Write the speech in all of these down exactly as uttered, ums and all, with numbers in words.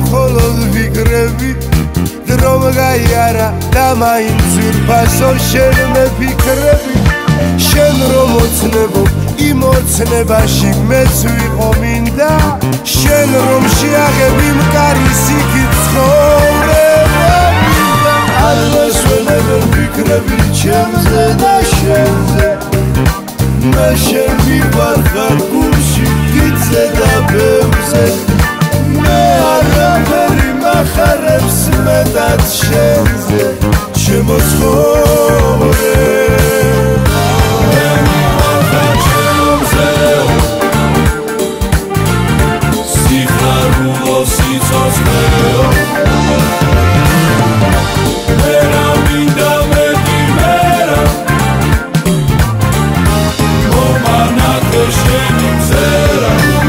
მხოლოდ ვიკრები დრომ გაიარა და მაინც ვირფასო შენ მეფიქრები შენ რომ ოცნებობ იმ ოცნებაში მეც ვიყო მინდა შენ რომ შეაღები მკარი სიქით ცხოვრება მინდა არ მოსვენებენ ვიკრები ჩემზე და შენზე მე შენ მივარხარ გულში გიცე და ბევრზე მე არაფერი მახარებს მეტად შენზე ჩემო ცხოვრება მე მივარხარ ჩემზე სიხარულო სიცოცხლეო მერა მინდა მეტი მერა მომანათე შენი მზერა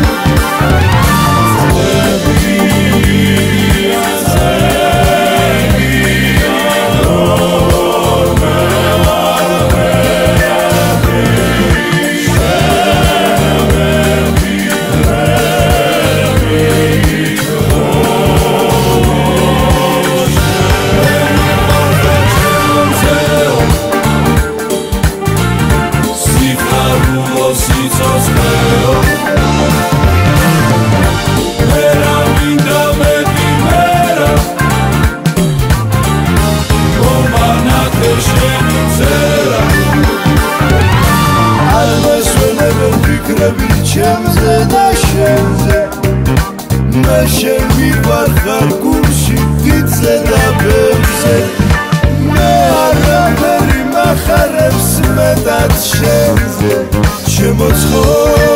ჩემზე და შენზე მე შენ მივარხარ გულში გიცე და ბევრზე მე არაფერი მახარებს მეტად შენზე ჩემო ცხოვრება